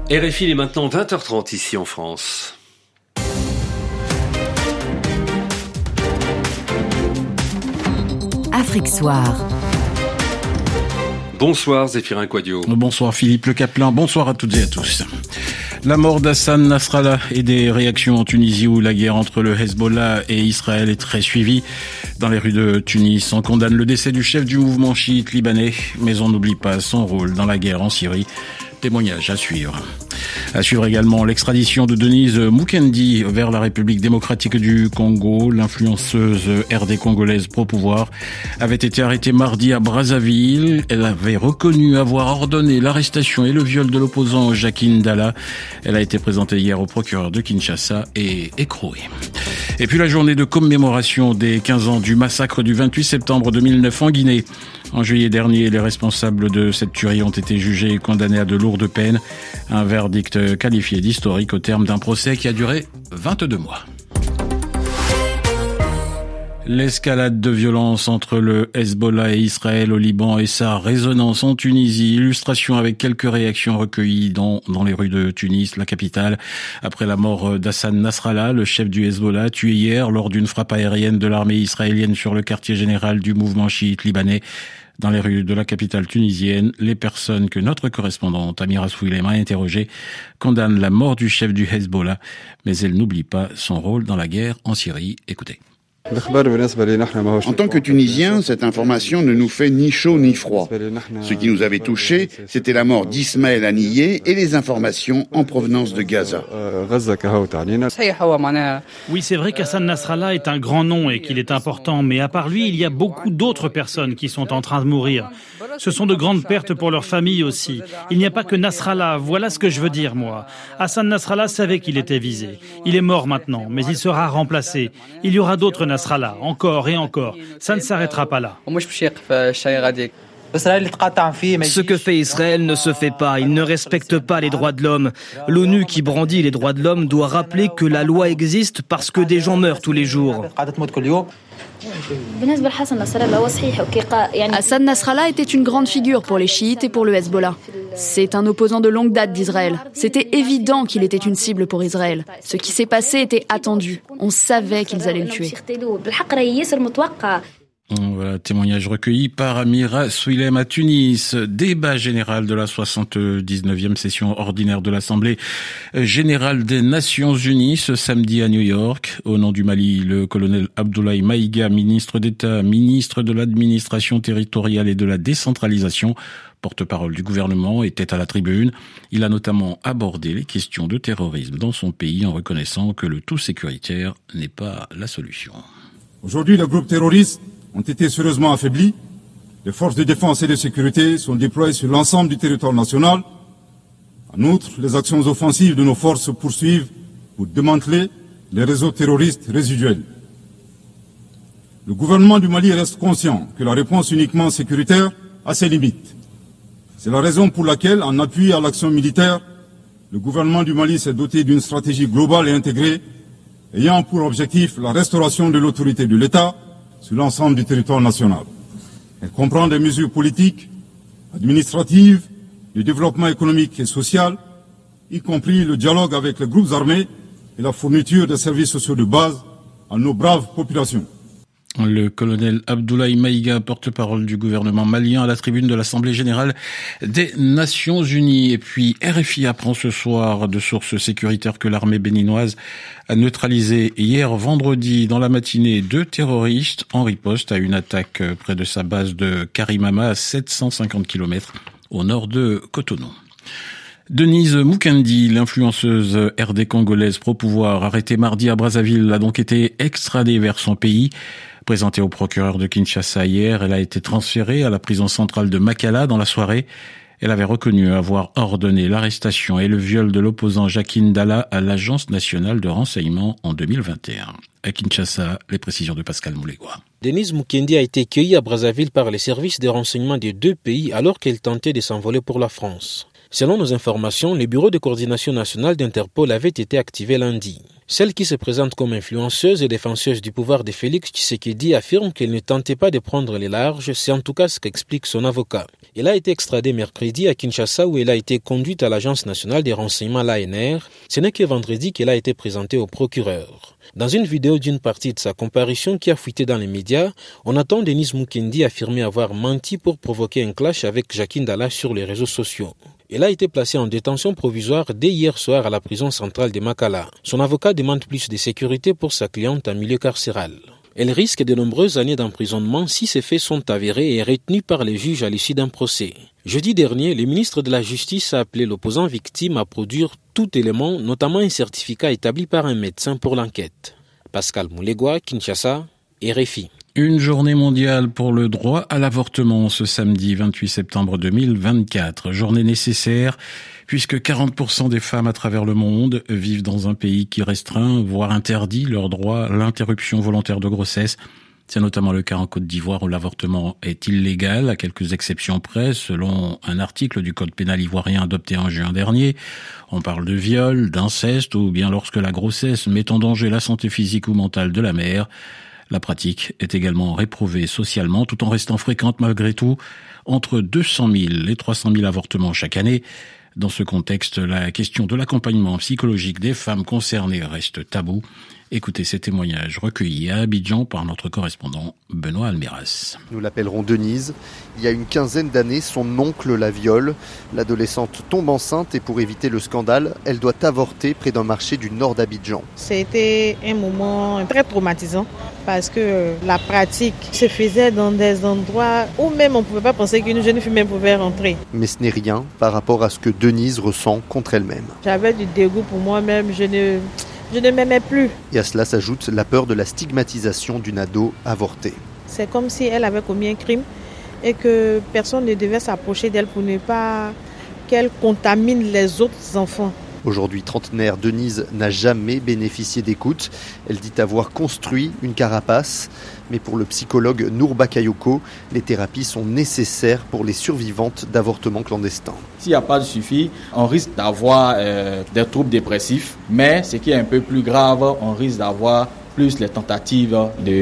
RFI, il est maintenant 20h30 ici en France. Afrique Soir. Bonsoir Zéphirin Quadio. Bonsoir Philippe Le Caplin, bonsoir à toutes et à tous. La mort d'Hassan Nasrallah et des réactions en Tunisie où la guerre entre le Hezbollah et Israël est très suivie. Dans les rues de Tunis, on condamne le décès du chef du mouvement chiite libanais, mais on n'oublie pas son rôle dans la guerre en Syrie. Témoignage à suivre. À suivre également l'extradition de Denise Mukendi vers la République démocratique du Congo. L'influenceuse RD congolaise pro-pouvoir avait été arrêtée mardi à Brazzaville. Elle avait reconnu avoir ordonné l'arrestation et le viol de l'opposant Jacqueline Dalla. Elle a été présentée hier au procureur de Kinshasa et écrouée. Et puis la journée de commémoration des 15 ans du massacre du 28 septembre 2009 en Guinée. En juillet dernier, les responsables de cette tuerie ont été jugés et condamnés à de lourdes peines. Un verdict qualifié d'historique au terme d'un procès qui a duré 22 mois. L'escalade de violence entre le Hezbollah et Israël au Liban et sa résonance en Tunisie. Illustration avec quelques réactions recueillies dans les rues de Tunis, la capitale, après la mort d'Hassan Nasrallah, le chef du Hezbollah, tué hier lors d'une frappe aérienne de l'armée israélienne sur le quartier général du mouvement chiite libanais. Dans les rues de la capitale tunisienne, les personnes que notre correspondante Amira Souilem a interrogées condamnent la mort du chef du Hezbollah, mais elles n'oublient pas son rôle dans la guerre en Syrie. Écoutez. En tant que Tunisiens, cette information ne nous fait ni chaud ni froid. Ce qui nous avait touchés, c'était la mort d'Ismaël Haniyeh et les informations en provenance de Gaza. Oui, c'est vrai qu'Hassan Nasrallah est un grand nom et qu'il est important, mais à part lui, il y a beaucoup d'autres personnes qui sont en train de mourir. Ce sont de grandes pertes pour leurs familles aussi. Il n'y a pas que Nasrallah, voilà ce que je veux dire, moi. Hassan Nasrallah savait qu'il était visé. Il est mort maintenant, mais il sera remplacé. Il y aura d'autres Nasrallah, encore et encore. Ça ne s'arrêtera pas là. Ce que fait Israël ne se fait pas. Il ne respecte pas les droits de l'homme. L'ONU qui brandit les droits de l'homme doit rappeler que la loi existe parce que des gens meurent tous les jours. Hassan Nasrallah était une grande figure pour les chiites et pour le Hezbollah. C'est un opposant de longue date d'Israël. C'était évident qu'il était une cible pour Israël. Ce qui s'est passé était attendu. On savait qu'ils allaient le tuer. Voilà, témoignage recueilli par Amira Souilem à Tunis. Débat général de la 79e session ordinaire de l'Assemblée générale des Nations Unies ce samedi à New York. Au nom du Mali, le colonel Abdoulaye Maïga, ministre d'État, ministre de l'administration territoriale et de la décentralisation, porte-parole du gouvernement, était à la tribune. Il a notamment abordé les questions de terrorisme dans son pays en reconnaissant que le tout sécuritaire n'est pas la solution. Aujourd'hui, les groupes terroristes ont été sérieusement affaiblis. Les forces de défense et de sécurité sont déployées sur l'ensemble du territoire national. En outre, les actions offensives de nos forces se poursuivent pour démanteler les réseaux terroristes résiduels. Le gouvernement du Mali reste conscient que la réponse uniquement sécuritaire a ses limites. C'est la raison pour laquelle, en appui à l'action militaire, le gouvernement du Mali s'est doté d'une stratégie globale et intégrée ayant pour objectif la restauration de l'autorité de l'État sur l'ensemble du territoire national. Elle comprend des mesures politiques, administratives, de développement économique et social, y compris le dialogue avec les groupes armés et la fourniture de services sociaux de base à nos braves populations. Le colonel Abdoulaye Maïga, porte-parole du gouvernement malien à la tribune de l'Assemblée générale des Nations Unies. Et puis RFI apprend ce soir de sources sécuritaires que l'armée béninoise a neutralisé hier vendredi dans la matinée 2 terroristes en riposte à une attaque près de sa base de Karimama à 750 km au nord de Cotonou. Denise Mukendi, l'influenceuse RD congolaise pro-pouvoir, arrêtée mardi à Brazzaville, a donc été extradée vers son pays. Présentée au procureur de Kinshasa hier, elle a été transférée à la prison centrale de Makala dans la soirée. Elle avait reconnu avoir ordonné l'arrestation et le viol de l'opposant Jacqueline Dalla à l'Agence nationale de renseignement en 2021. À Kinshasa, les précisions de Pascal Moulegua. Denise Mukendi a été cueillie à Brazzaville par les services de renseignement des deux pays alors qu'elle tentait de s'envoler pour la France. Selon nos informations, le bureau de coordination nationale d'Interpol avait été activé lundi. Celle qui se présente comme influenceuse et défenseuse du pouvoir de Félix Tshisekedi affirme qu'elle ne tentait pas de prendre les larges, c'est en tout cas ce qu'explique son avocat. Elle a été extradée mercredi à Kinshasa où elle a été conduite à l'Agence nationale des renseignements, l'ANR. Ce n'est que vendredi qu'elle a été présentée au procureur. Dans une vidéo d'une partie de sa comparution qui a fuité dans les médias, on entend Denise Mukendi affirmer avoir menti pour provoquer un clash avec Jacqueline Dalla sur les réseaux sociaux. Elle a été placée en détention provisoire dès hier soir à la prison centrale de Makala. Son avocat demande plus de sécurité pour sa cliente en milieu carcéral. Elle risque de nombreuses années d'emprisonnement si ces faits sont avérés et est retenue par les juges à l'issue d'un procès. Jeudi dernier, le ministre de la Justice a appelé l'opposant victime à produire tout élément, notamment un certificat établi par un médecin pour l'enquête. Pascal Moulegua, Kinshasa, RFI. Une journée mondiale pour le droit à l'avortement ce samedi 28 septembre 2024. Journée nécessaire puisque 40% des femmes à travers le monde vivent dans un pays qui restreint, voire interdit leur droit à l'interruption volontaire de grossesse. C'est notamment le cas en Côte d'Ivoire où l'avortement est illégal, à quelques exceptions près, selon un article du Code pénal ivoirien adopté en juin dernier. On parle de viol, d'inceste ou bien lorsque la grossesse met en danger la santé physique ou mentale de la mère. La pratique est également réprouvée socialement tout en restant fréquente malgré tout. Entre 200 000 et 300 000 avortements chaque année. Dans ce contexte, la question de l'accompagnement psychologique des femmes concernées reste taboue. Écoutez ces témoignages recueillis à Abidjan par notre correspondant Benoît Almeras. Nous l'appellerons Denise. Il y a une quinzaine d'années, son oncle la viole. L'adolescente tombe enceinte et pour éviter le scandale, elle doit avorter près d'un marché du nord d'Abidjan. C'était un moment très traumatisant parce que la pratique se faisait dans des endroits où même on ne pouvait pas penser qu'une jeune fille même pouvait rentrer. Mais ce n'est rien par rapport à ce que Denise ressent contre elle-même. J'avais du dégoût pour moi-même, je ne m'aimais plus. Et à cela s'ajoute la peur de la stigmatisation d'une ado avortée. C'est comme si elle avait commis un crime et que personne ne devait s'approcher d'elle pour ne pas qu'elle contamine les autres enfants. Aujourd'hui trentenaire, Denise n'a jamais bénéficié d'écoute. Elle dit avoir construit une carapace. Mais pour le psychologue Nour Bakayoko, les thérapies sont nécessaires pour les survivantes d'avortements clandestins. S'il n'y a pas de suivi, on risque d'avoir des troubles dépressifs. Mais ce qui est un peu plus grave, on risque d'avoir plus les tentatives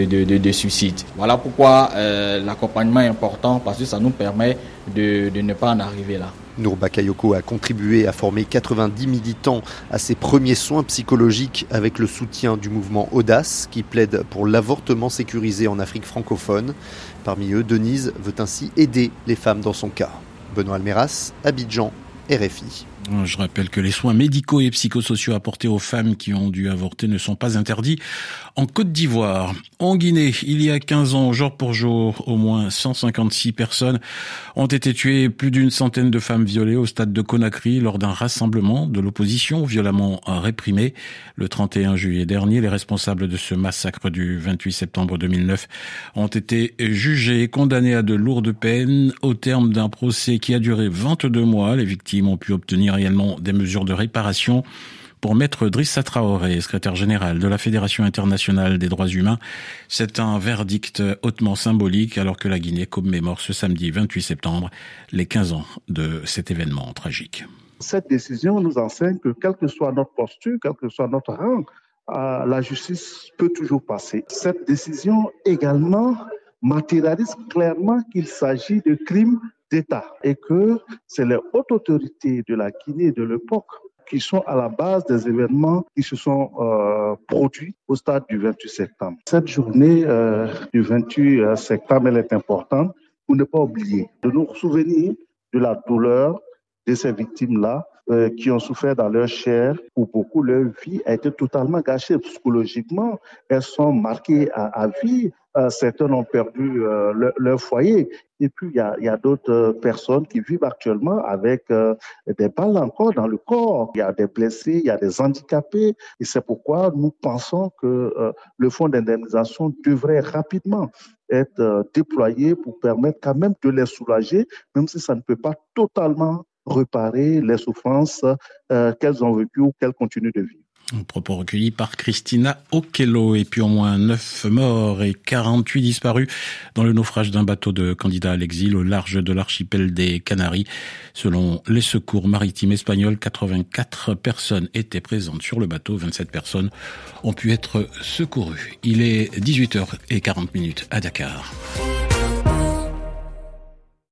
de suicide. Voilà pourquoi l'accompagnement est important parce que ça nous permet de ne pas en arriver là. Nour Bakayoko a contribué à former 90 militants à ses premiers soins psychologiques avec le soutien du mouvement Audace qui plaide pour l'avortement sécurisé en Afrique francophone. Parmi eux, Denise veut ainsi aider les femmes dans son cas. Benoît Almeras, Abidjan, RFI. Je rappelle que les soins médicaux et psychosociaux apportés aux femmes qui ont dû avorter ne sont pas interdits en Côte d'Ivoire. En Guinée, il y a 15 ans, jour pour jour, au moins 156 personnes ont été tuées, plus d'une centaine de femmes violées au stade de Conakry lors d'un rassemblement de l'opposition violemment réprimé. Le 31 juillet dernier, les responsables de ce massacre du 28 septembre 2009 ont été jugés et condamnés à de lourdes peines au terme d'un procès qui a duré 22 mois. Les victimes ont pu obtenir également des mesures de réparation. Pour Maître Drissa Traoré, secrétaire général de la Fédération internationale des droits humains, c'est un verdict hautement symbolique alors que la Guinée commémore ce samedi 28 septembre les 15 ans de cet événement tragique. Cette décision nous enseigne que quelle que soit notre posture, quel que soit notre rang, la justice peut toujours passer. Cette décision également matérialise clairement qu'il s'agit de crimes d'État et que c'est les hautes autorités de la Guinée de l'époque qui sont à la base des événements qui se sont produits au stade du 28 septembre. Cette journée du 28 septembre, elle est importante pour ne pas oublier, de nous souvenir de la douleur de ces victimes-là qui ont souffert dans leur chair. Pour beaucoup, leur vie a été totalement gâchée psychologiquement. Elles sont marquées à vie. Certains ont perdu leur foyer. Et puis, il y a d'autres personnes qui vivent actuellement avec des balles encore dans le corps. Il y a des blessés, il y a des handicapés. Et c'est pourquoi nous pensons que le fonds d'indemnisation devrait rapidement être déployé pour permettre quand même de les soulager, même si ça ne peut pas totalement réparer les souffrances qu'elles ont vécues ou qu'elles continuent de vivre. Un propos recueilli par Christina Okello. Et puis au moins 9 morts et 48 disparus dans le naufrage d'un bateau de candidats à l'exil au large de l'archipel des Canaries. Selon les secours maritimes espagnols, 84 personnes étaient présentes sur le bateau. 27 personnes ont pu être secourues. Il est 18h40 à Dakar.